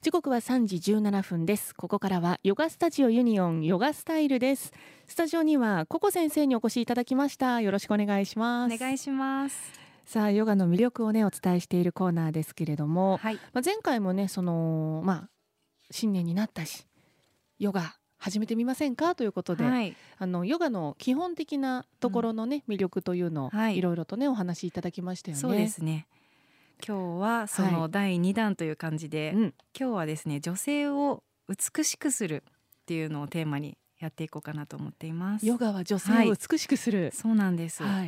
時刻は3時17分です。ここからはヨガスタジオユニオンヨガスタイルです。スタジオにはココ先生にお越しいただきました。よろしくお願いします。 お願いします。 さあ、ヨガの魅力をねお伝えしているコーナーですけれども、 はい、 前回もね新年になったしヨガ始めてみませんかということで、 はい、 ヨガの基本的なところのね、魅力というのをはいいろいろとねお話しいただきましたよね。 そうですね。今日はその第2弾という感じで、今日はですね、女性を美しくするっていうのをテーマにやっていこうかなと思っています。 ヨガは女性を美しくする、 そうなんです。ヨ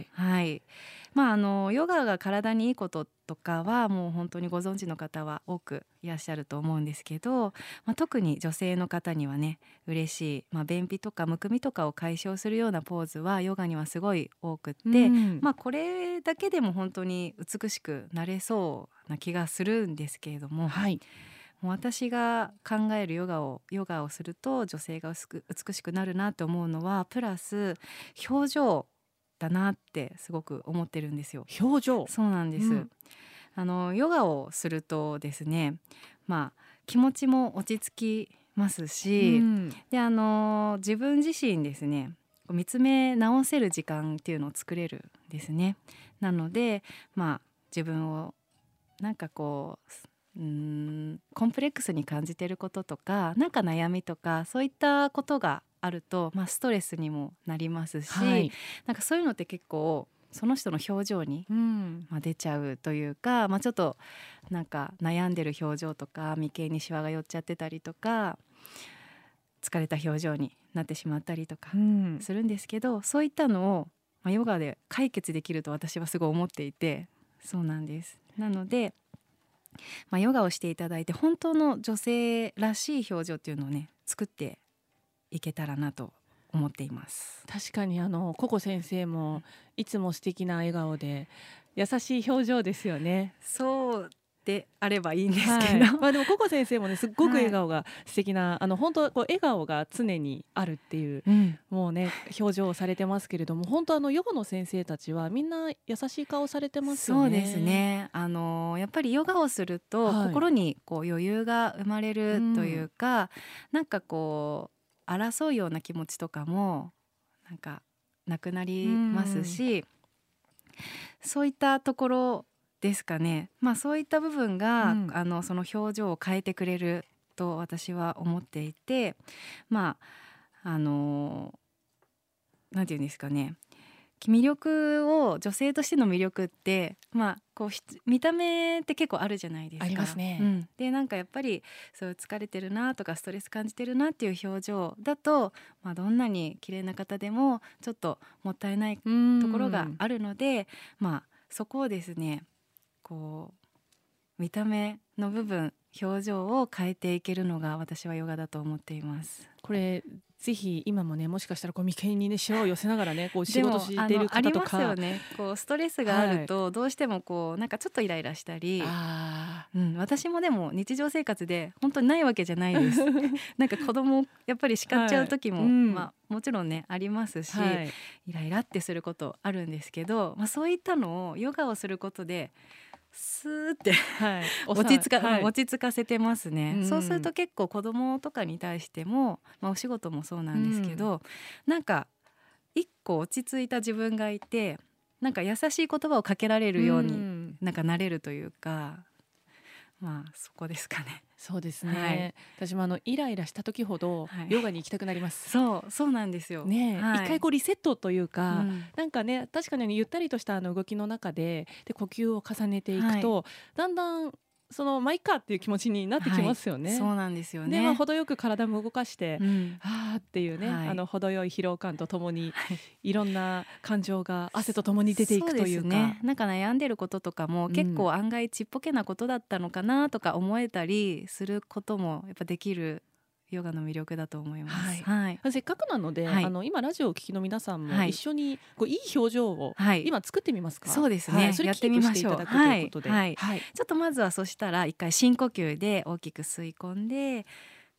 ガが体にいいこととかはもう本当にご存知の方は多くいらっしゃると思うんですけど、特に女性の方にはね嬉しい、便秘とかむくみとかを解消するようなポーズはヨガにはすごい多くって、これだけでも本当に美しくなれそうな気がするんですけれども、もう私が考えるヨガをすると女性が美しくなるなと思うのはプラス表情だなってすごく思ってるんですよ。 表情。 そうなんです、ヨガをするとですね、気持ちも落ち着きますし、で自分自身ですね見つめ直せる時間っていうのを作れるんですね。なので自分をなんかこうコンプレックスに感じていることとかなんか悩みとかそういったことがあると、ストレスにもなりますし、なんかそういうのって結構その人の表情に、出ちゃうというか、ちょっとなんか悩んでる表情とか眉間にシワが寄っちゃってたりとか疲れた表情になってしまったりとかするんですけど、そういったのを、ヨガで解決できると私はすごい思っていて、そうなんです。なのでヨガをしていただいて本当の女性らしい表情っていうのをね作っていけたらなと思っています。 確かにココ先生もいつも素敵な笑顔で優しい表情ですよね。 そうであればいいんですけど、 でもココ先生もねすっごく笑顔が素敵な、本当こう笑顔が常にあるっていう、もうね表情をされてますけれども、本当ヨガの先生たちはみんな優しい顔されてますよね。 そうですね。やっぱりヨガをすると、心にこう余裕が生まれるというか、なんかこう争うような気持ちとかもなんかなくなりますし、そういったところですかね。そういった部分が、その表情を変えてくれると私は思っていて、なんていうんですかね、魅力を女性としての魅力ってこう見た目って結構あるじゃないですか。 ありますね。 でなんかやっぱりそう疲れてるなとかストレス感じてるなっていう表情だと、どんなに綺麗な方でもちょっともったいないところがあるので、そこをですねこう見た目の部分表情を変えていけるのが私はヨガだと思っています。 これぜひ今もねもしかしたらこう眉間にねシワを寄せながらねこう仕事している方とかありますよね。こうストレスがあるとどうしてもこうなんかちょっとイライラしたり、私もでも日常生活で本当にないわけじゃないですなんか子供をやっぱり叱っちゃう時も、もちろんねありますし、イライラってすることあるんですけど、そういったのをヨガをすることでスーって落ち着かせてますね。そうすると結構子供とかに対しても、お仕事もそうなんですけど、なんか一個落ち着いた自分がいて、なんか優しい言葉をかけられるようになんかなれるというか、そこですかね。 そうですね、私もイライラした時ほどヨガに行きたくなります。 そうなんですよね、一回こうリセットというか、なんかね確かにゆったりとした動きの中で呼吸を重ねていくと、だんだんまあいっかっていう気持ちになってきますよね。 そうなんですよね。 で、程よく体も動かして、あーっていうね、程よい疲労感とともに、いろんな感情が汗とともに出ていくというか、 なんか悩んでることとかも、結構案外ちっぽけなことだったのかなとか思えたりすることもやっぱできるヨガの魅力だと思います。 せっかくなので、今ラジオをお聞きの皆さんも一緒にこういい表情を今作ってみますか。 そうですね、 それキープしていただくということで、 ちょっとまずはそしたら一回深呼吸で大きく吸い込んで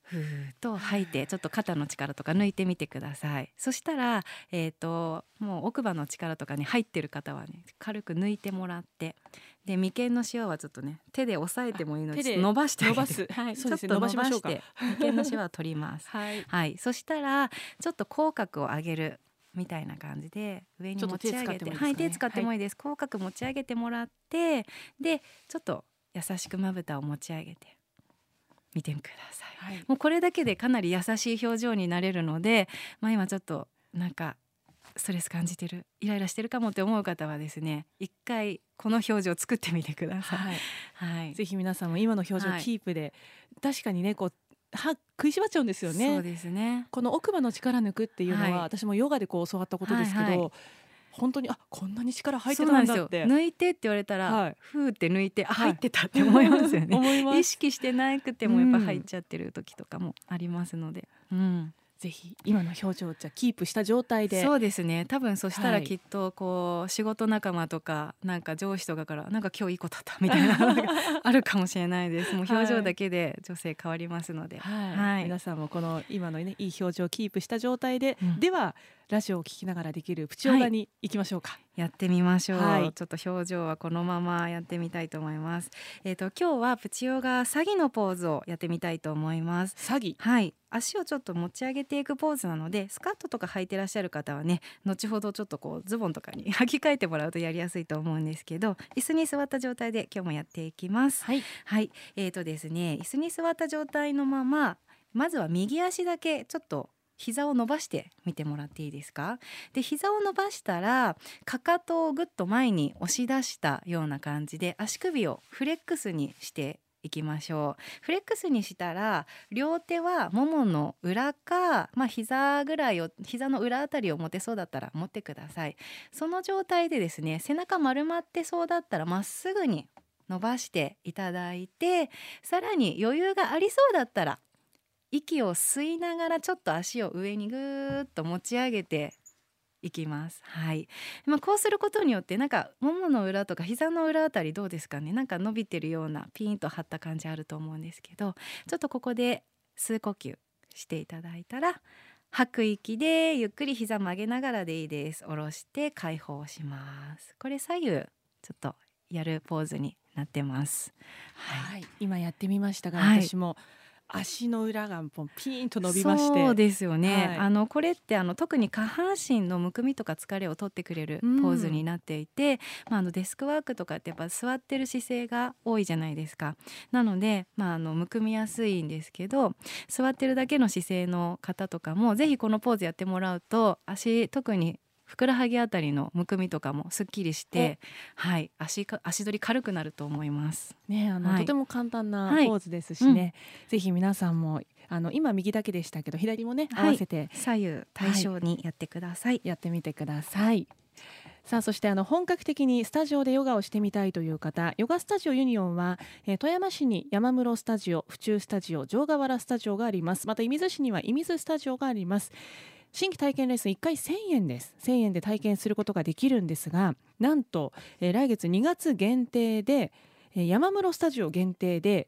ふーっと吐いてちょっと肩の力とか抜いてみてください。そしたら、もう奥歯の力とかに入ってる方はね軽く抜いてもらって、で眉間のシワはちょっとね手で押さえてもいいので伸ばしてあげて、はい、 そうですね、 ちょっと伸ばしましょうか。 眉間のシワを取りますはい、 はい、そしたらちょっと口角を上げるみたいな感じで上に持ち上げて、はい、手使ってもいいです。口角持ち上げてもらって、でちょっと優しくまぶたを持ち上げて見てください、はい、もうこれだけでかなり優しい表情になれるので、今ちょっとなんかストレス感じてる、イライラしてるかもって思う方はですね、一回この表情を作ってみてください、はいはい、ぜひ皆さんも今の表情キープで、確かにねこう歯食いしばっちゃうんですよね。 そうですね。 この奥歯の力抜くっていうのは、私もヨガでこう教わったことですけど、本当にこんなに力入ってたんだって。 抜いてって言われたら、ふーって抜いて入ってたって思いますよね思います。意識してなくてもやっぱ入っちゃってる時とかもありますので、 ぜひ今の表情をじゃキープした状態で。 そうですね、多分そしたらきっとこう仕事仲間とかなんか上司とかからなんか今日いいことあったみたいなのがあるかもしれないです。もう表情だけで女性変わりますので、 皆さんもこの今のねいい表情をキープした状態で、ではラジオを聞きながらできるプチヨガに行きましょうか。 やってみましょう、ちょっと表情はこのままやってみたいと思います。今日はプチヨガ詐欺のポーズをやってみたいと思います。 詐欺、 はい、足をちょっと持ち上げていくポーズなので、スカートとか履いてらっしゃる方はね後ほどちょっとこうズボンとかに履き替えてもらうとやりやすいと思うんですけど、椅子に座った状態で今日もやっていきます。はい、ですね、椅子に座った状態のまま、まずは右足だけちょっと膝を伸ばしてみてもらっていいですか。で膝を伸ばしたらかかとをぐっと前に押し出したような感じで足首をフレックスにしていきましょう。フレックスにしたら両手はももの裏か、膝ぐらいを、膝の裏あたりを持てそうだったら持ってください。その状態でですね、背中丸まってそうだったらまっすぐに伸ばしていただいて、さらに余裕がありそうだったら息を吸いながらちょっと足を上にぐーっと持ち上げていきます。はい、こうすることによってなんかももの裏とか膝の裏あたりどうですかね、なんか伸びてるようなピンと張った感じあると思うんですけど、ちょっとここで吸呼吸していただいたら、吐く息でゆっくり膝曲げながらでいいです。下ろして解放します。これ左右ちょっとやるポーズになってます。 今やってみましたが、私も足の裏がピーンと伸びまして。 そうですよね、これって特に下半身のむくみとか疲れを取ってくれるポーズになっていて、デスクワークとかってやっぱ座ってる姿勢が多いじゃないですか。なので、むくみやすいんですけど、座ってるだけの姿勢の方とかもぜひこのポーズやってもらうと、足特にふくらはぎあたりのむくみとかもすっきりして、足取り軽くなると思いますね。 とても簡単なポーズですしね、ぜひ皆さんも今右だけでしたけど左もね合わせて、 左右対称にやってください。 やってみてください。さあ、そして本格的にスタジオでヨガをしてみたいという方、ヨガスタジオユニオンは、富山市に山室スタジオ、府中スタジオ、城ヶ原スタジオがあります。また射水市には射水スタジオがあります。新規体験レッスン1回1000円です。1000円で体験することができるんですが、なんと、来月2月限定で、山室スタジオ限定で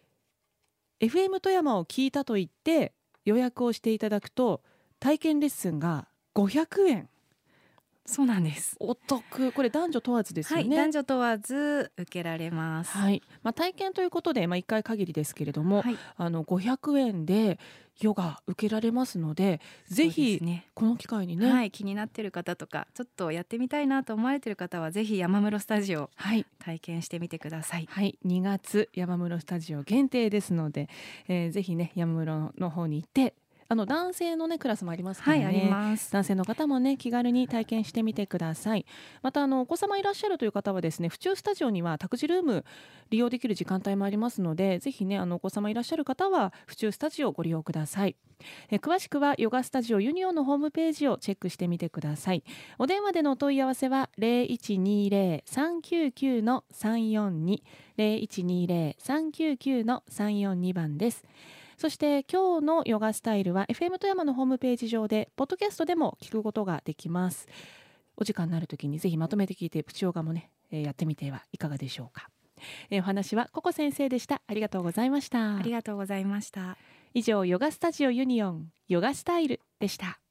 FM 富山を聞いたと言って予約をしていただくと体験レッスンが500円。 そうなんです。 お得。これ男女問わずですよね。 男女問わず受けられます。 体験ということで、1回限りですけれども、500円でヨガ受けられますので、ぜひこの機会にね、 気になっている方とかちょっとやってみたいなと思われている方はぜひ山室スタジオ、体験してみてください。 2月山室スタジオ限定ですので、ぜひね山室の方に行って男性のクラスもありますからね、 あります。 男性の方もね気軽に体験してみてください。またお子様いらっしゃるという方はですね、府中スタジオには託児ルーム利用できる時間帯もありますので、ぜひねお子様いらっしゃる方は府中スタジオをご利用ください。詳しくはヨガスタジオユニオンのホームページをチェックしてみてください。お電話でのお問い合わせは 0120-399-342 0120-399-342 番です。そして今日のヨガスタイルは FM 富山のホームページ上でポッドキャストでも聞くことができます。お時間になるときにぜひまとめて聞いてプチヨガもね、やってみてはいかがでしょうか。お話はココ先生でした。ありがとうございました。 ありがとうございました。 以上、ヨガスタジオユニオンヨガスタイルでした。